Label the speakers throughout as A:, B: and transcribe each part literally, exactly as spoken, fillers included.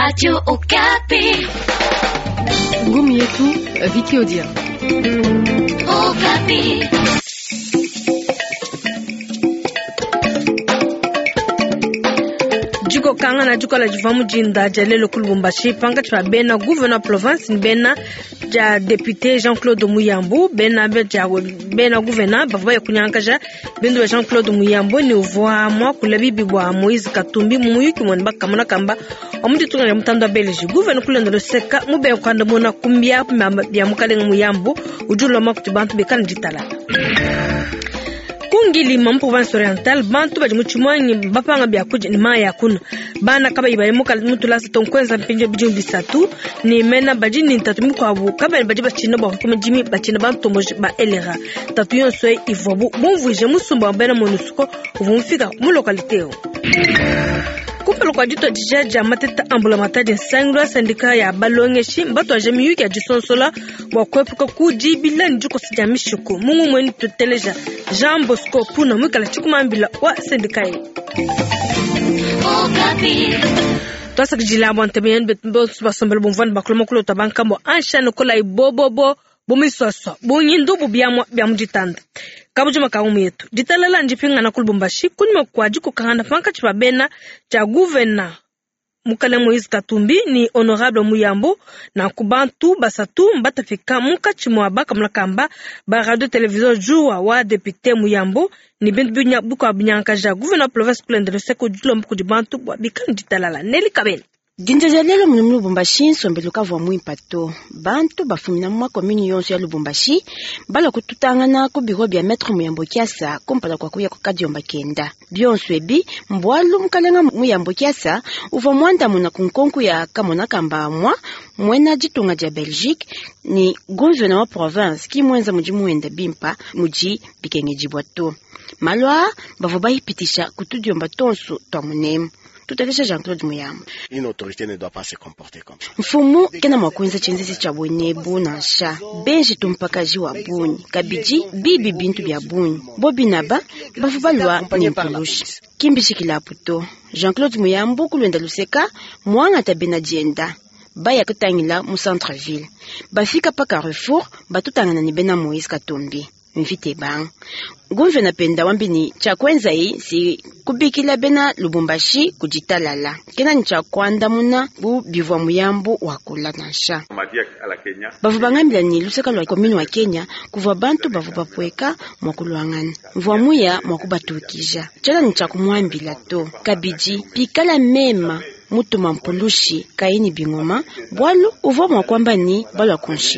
A: Radio Okapi.
B: Ngumi yetu Viki Odia.
A: Okapi.
C: Juko kanga na juko la jivamu jinda jalelo kulubumbashi panga chwa bena gouverneur province ni bena ja député Jean-Claude Muyambu bena beja bena gouverneur bava ya kunyankaja bendo Jean-Claude Muyambu ni uvoa mwa kulabibi bwa Moïse Katumbi muyuki mwanba kamana kamba omuti tunga ya mutando Belgique gouverneur kulenda lo seka mube kwanda mona kumbia ya mukale Muyambu ujulo makuti bantu bekana jitala Kungili mam province orientale bantu baji muchumwanyi bapanga bya kuji ni maya kuna bana kaba ibaye muka mutulasa tonkwenza mpinje bijum bisatu ni mena baji ni tatumi kwa bu kaba baji bachina ba kuma jimi bachina bantu moji ba elera tatu yonso ivobu bonvuje musumba bena monusco vumfika mu localité o Kupelo kwa jito jijaja mateta ambula mataji sangwa sindika ya balonge shi mbato wa jami yuki ya jisonsola wakwepuka kujibila njuko sijamishuku mungu mweni tuteleja Jean Bosco puna mwikala chikumambila wa sindika ye
A: Okapi.
C: Tuasa kijila abu antemeyen betumbo subasambele bumvani bakuloma kulo tabankambo ansha nukola ibobobo bumiswaswa bunyindu bubiamwa biamujitanda Kabujuma kaumu yetu. Jitalala njipinga na kulubumbashi kunyuma kwa jiku kahanda panka chipabena cha gouverneur Mukale Moïse Katumbi ni honorable Muyambu na kubantu basatu mbatafika muka chimwaba kamlakamba ba radio television juwa wa député Muyambu ni bintu binya buko abinyankaja gouverneur province kulendele seko julo mbuku jibantu bwa bikan jitalala Neli Kabeni.
D: Ginjajalelo munu Lubumbashi nsombeluka vwa mwimpato. Bantu bafumina mwa komini yonso ya Lubumbashi bala kututangana ku biro bya Maître Muyambo Kiasa kumpala kwa kuya kukadiomba kenda. Byonso ebi mbwalu mkalenga Muyambo Kiasa uva mwanda muna kunkonku ya kamona kamba mwa mwena jitunga ja Belgique ni gouverneur wa province ki mwenza muji muenda bimpa muji bikenge jibwato. Malwa bavoba ipitisha kutudiomba tonsu twa munemu. Tout à fait Jean-Claude Muyambu.
E: Une autorité ne doit pas se comporter comme ça.
D: Mfumu kena mwakunza chinzizi cha bwenebu na sha. Benji tumpakaji wa bunyi. Kabiji bibi bintu bya bunyi. Bobi naba bafubalwa ni mpulushi. Kimbishi kila puto. Jean-Claude Muyambu kulwenda luseka mwanga tabena jenda. Baya kutangila mu centre-ville. Bafika pa Carrefour batutangana ni bena Moïse Katumbi. Mvite bang. Gunve na penda wambini cha kwenza hii si kubikila bena Lubumbashi kujitalala. Kena ni cha kwanda muna bu bivwa Muyambu wakula na sha. Bavu bangambila ni luseka lwa komini wa Kenya kuva bantu bavu bapweka mwakuluangana. Mvwa muya mwakubatukija. Chala ni cha kumwambila to. Kabiji pikala mema mutu mampulushi kaini bingoma. Bwalu uvo mwakwamba ni balwa konshi.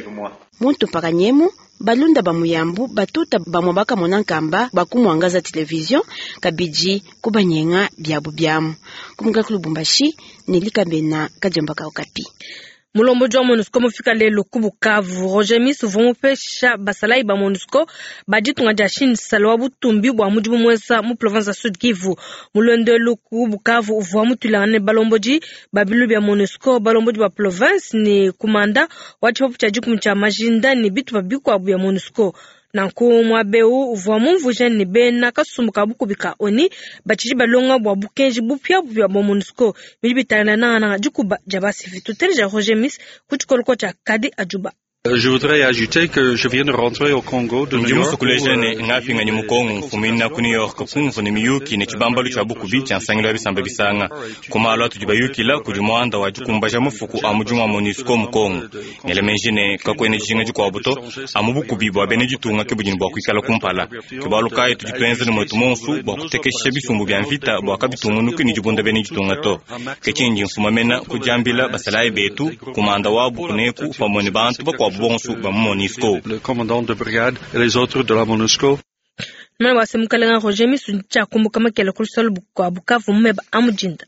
D: Muntu mpaka nyemu balunda ba Muyambu batuta ba mwabaka monankamba bakumwangaza television kabiji kubanyenga byabu byamu kumuga kulubumbashi nilikambena kajambaka Okapi.
C: Mulombo jwa MONUSCO mufika lelo kubukavu Roger Miss vumupesha basalai ba MONUSCO bajitunga jashin salwa butumbi bwa mujibu mwesa mu province Sud Kivu mulondelo kubukavu uvwa mutulane balomboji babilu bya MONUSCO balomboji ba province ni kumanda wachipopu cha jukumu cha majinda ni bitu babikwa bya MONUSCO Nanku mwabeu uvwa mumvuje ni bena kasumuka buku bika oni bachiji balonga bwa bukenji bupya bwa MONUSCO milibitana na na jukuba jabasi vitu telja Roger Miss kuchikolo cha Kadi Ajuba.
F: Je voudrais ajouter que je viens de rentrer au Congo de New York.
G: Musukulejene ngapinga ni mukongo fumina ku New York kumvu ni miyuki ne chibambalu cha bukubi cha nsangiro bisamba bisanga kumalo tujibayuki la kujumwanda wa jukumbaja mufuku amujuma MONUSCO mukongo nelemenjine kakwene jinga jikwa buto amubukubi bwa benejitunga kebujini bwa kwikala kumpala kibaluka etu jitwenze ni mwetu monsu bwa kutekesha bisumbu bya mvita bwa kabitungu nuki ni jibunda benejitunga to kechinji mfumamena kujambila basalai betu kumanda wabu kuneku pamoni bantu bakwa bonsu ba MONUSCO.
F: Le commandant de brigade et les autres de la MONUSCO.
C: Mwana wasemukalenga Roger Miss ncha kumbuka makela kulusalo bukwa bukavu mmeba amujinda.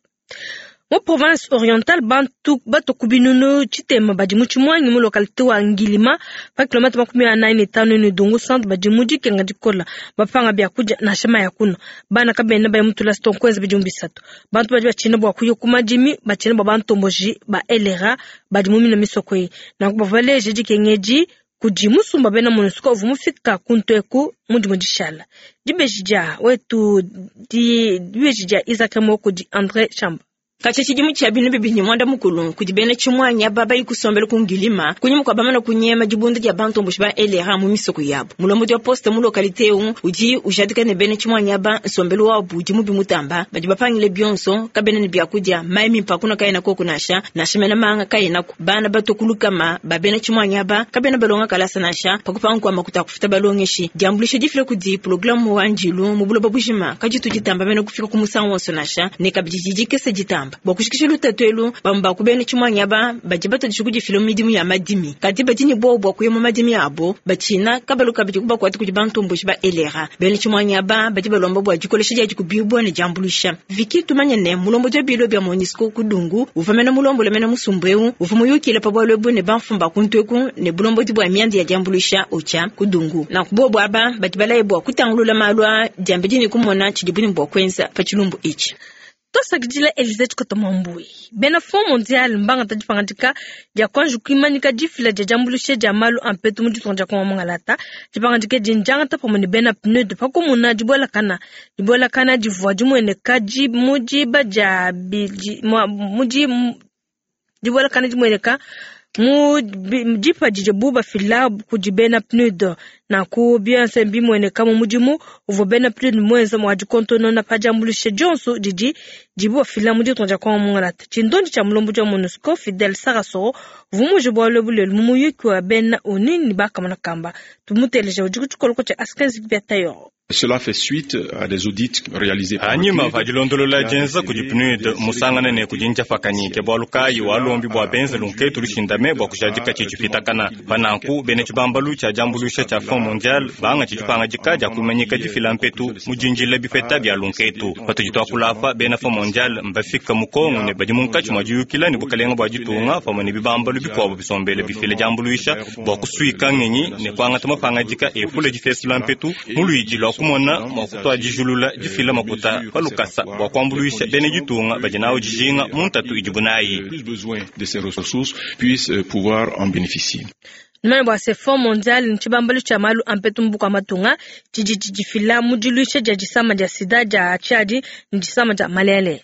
C: Mo province orientale bantu bato kubinunu chitema bajimuchi mwanyi mu localité wa Ngilima pa kilomita makumi anaini tano ni Dungu centre bajimuji kenga dikola bapanga bya kuja na shema ya kuno bana kabena ba mutula stonkweza bijumbi sato bantu baji bachina bwa kuyo kumajimi bachina ba bantu mboji ba elera bajimumi na misokwe na kubavale jeji kengeji kujimusumba bena MONUSCO vumufika kunteku mujimujishala dibejija wetu di dibejija izakemo kudi André Chamba.
H: kacha chijimu cha binu bibinyi mwanda mukulu kujibene chumwanya baba ikusombele kungilima kunyimu kwa bamana kunyema jibunda ja bantu mbushba elera mu misoko yabo mulombo ya poste mu lokalite u uji ujadika ne bene chumwanya ba sombele wa buji mu bimutamba bajiba pangile byonso kabene ne byakudya maimi mpakuna kayina koko nasha nashimena manga kayina ku bana batokulu kama babene chumwanya ba kabene balonga kalasa nasha pakupanga kwa makuta kufuta balongeshi jambulisho jifile kudi programu wanjilu mu bulo babujima kajitu jitamba bene kufika ku musango sonasha ne kabijiji kese jitamba bokushikisha lutatwelu bamba kubene chumwanya ba bajibata dishukuji filomidimu ya madimi kati batini bo bo kuyemo madimi abo bachina kabaluka bijikuba kwati kujibantu mbushba elera bene chumwanya ba bajiba lombo bwa jikolesha jaji kubibwa ne jambulisha viki tumanya ne mulombo ja bilo bya monisco kudungu uvamena mulombo lemena musumbweu uvumu yukile pabwa lebo ne banfumba kuntweku ne bulombo dibwa myandi ya jambulisha ocha kudungu na kubobwa ba batibala ebo kutangulula malwa jambejini kumona chidibuni bwa kwenza pachilumbu ichi
C: tosa gidila Elizabeth Kotomambui bena fond mondial mbanga tajipangandika ya kwanju kimanyika jifila ja jambulishe jamalu ampetu muji tonja kwa mwangalata jipangandike jinjanga ta pomoni bena pneu de pakumuna jibola kana jibola kana jivwa jumwene kaji muji baja biji muji jibola kana jumwene ka mujipa jijebuba fila kujibena pneu na ku bianse bimwene kama mujimu uvobena pneu mwenza mwajikontono na pajambulishe jonso jiji jibu fila mudi tonja kwa mwangalata chindondi cha mulombo ja MONUSCO Fidel Saraso vumu jibo lebule mumu yekwa bena onini baka manakamba tumuteleje ujikuchukoloko cha askenzi biatayo.
I: Cela fait suite à des audits réalisés par
G: Anyima vajilondolo la jenza kujipnuid musangana ne kujinja fakani ke bolukai walombi bwa benze lunke tulishindame bwa kujajika chichifitakana bananku bene chibambalu cha jambulusha cha fond mondial banga chichipanga jikaja kumanyika jifilampetu mujinjile bifeta bya lunketu patujitwa kulafa bena fond mondial mbafika mukongo ne bajimunka chumajuyukila ni bukalenga bwa jitunga famani bibambalu bikwa bisombele bifile jambulusha bwa kuswika ngenyi ne kwanga tamapanga jika efule jifesilampetu muluiji lo kumona makuto ajijulula jifila makuta palukasa bwa kwambuluisha bene jitunga bajinawo jijinga muntatu ijibunayi
I: plus besoin de ces ressources puissent pouvoir en bénéficier.
C: Nmane bwa se fond mondial nchibambalu cha malu ampetu mbuka matunga jijijifila mujiluisha jajisama ja sida ja chadi njisama ja malele.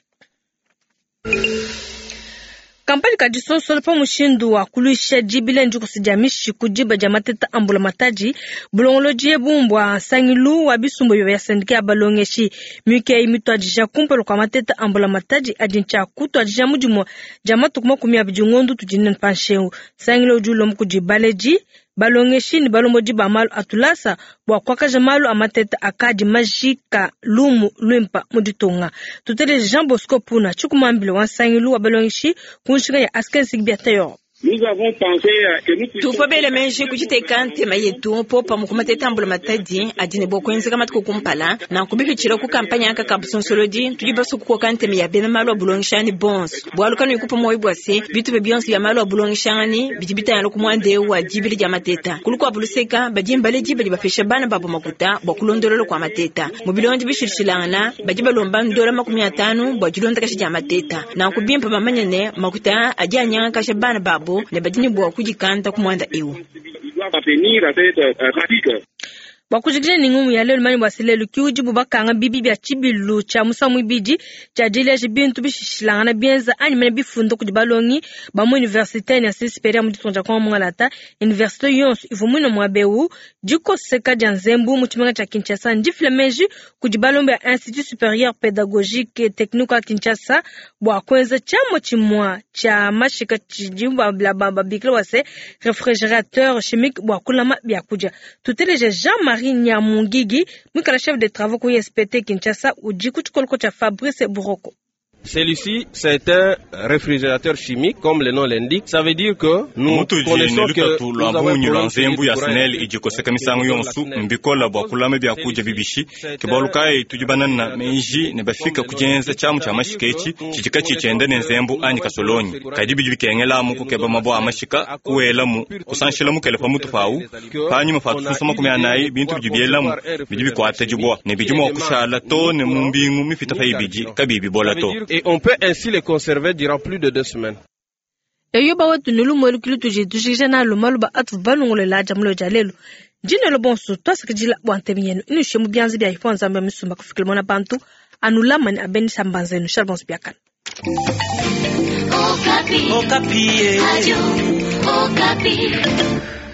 C: Kampani kadiso solpa mushindu wa kuluisha jibile njuku sijamishi kujiba jamateta ambula mataji bulongolo jie bumbwa sangilu wa bisumbo ya sendike ya balongeshi mwike imitu ajisha kumpelo kwa mateta ambula mataji adincha kutu ajisha mujumo jamatu kuma kumia bijungondu tujinen pansheu sangilu ujulo mkujibaleji balongeshi ni balomoji ba malu atulasa bwa kwaka jamalu amateta akaji majika lumu luimpa muditonga tutele Jean Bosco Puna chukumambilo wansangilu wa balongeshi kunshika ya askensi biatayo.
J: Nous avons pensé que nous
H: puissions tufabele menje kujiteka ntema yetu popa mukumate tambula matadi adine bokwenza kama tukukumpala na kubibichira ku kampanya aka kabusonsolodi tujibasu ku kanteme ya bema malo bulongshani bons bwaluka no ikupa moyi bwase bitu be bionsi ya malo bulongshani bijibita yalo kumwande wa jibili ja mateta kuluko abuluseka bajimbale jibili bafesha bana babo makuta bokulondololo kwa mateta mubilonje bishirishilana bajiba lomba ndola makumi atano bwajilonda kashi ja mateta na kubimpa mamanyane makuta ajanya kasha bana babo ne badini bwa kujikanta kumwanda ewo bakujigile ningumu ya lelo mani wasilelu kiujibu bakanga bibi bya chibilu cha musamu ibiji cha jile jibintu bishishilana bienza ani mene bifundo kujibalongi ba mu université na sisperia mu tonja kwa mwangalata université yons ivumuno mwabeu jiko seka janzembu mu chimanga cha Kinshasa ndifle meji kujibalombe ya Institut Supérieur Pédagogique et Technique Kinshasa bwa kwenza chamo chimwa cha mashika chijimba bla baba biklo wase réfrigérateur chimique bwa kulama bya kuja tuteleje Jean Nyamungigi, mwikala chef de travaux ku S P T Kinshasa ujiku chukoloko cha Fabrice Buroko.
K: Celui-ci, c'est un réfrigérateur chimique, comme le nom l'indique. Ça veut dire que nous connaissons que nous avons un
G: problème ya snel ijikoseka misango yonsu mbikola bwa kulame bya kuja bibishi kibalukai tujibanana meiji ne bafika kujenza chamu cha mashikechi kijika chicende nenzembu anyi kasolonyi kadibi jibikengela mu kukeba mabo amashika kuwela mu kusanshila mu kelefa mutu fau panyi mafatu susoma kumyanayi bintu bijibiela mu bijibi kwata jibwa ne bijimo kushala to ne mumbingu mifita faibiji kabibi bola to.
K: Et on peut ainsi les conserver durant plus de deux semaines.
C: Eyo ba watu nulu mwelu kilu tuji tujije na lumalu ba atu banungole la jamlo jalelu. Jine lo bonso to sakijila bwantemienu inu shemu bianzi bya hiponza mba misumba kufikile mona bantu anula mani abeni sambanzenu shalbons biakan.
A: Okapi.
L: Okapi.
A: Radio Okapi.